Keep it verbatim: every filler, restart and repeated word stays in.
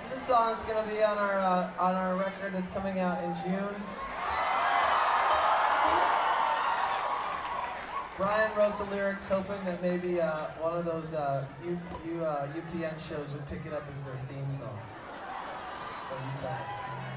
This is a song that's gonna be on our uh, on our record that's coming out in June. Brian wrote the lyrics, hoping that maybe uh, one of those uh, U, U, uh, U P N shows would pick it up as their theme song. So you tell me.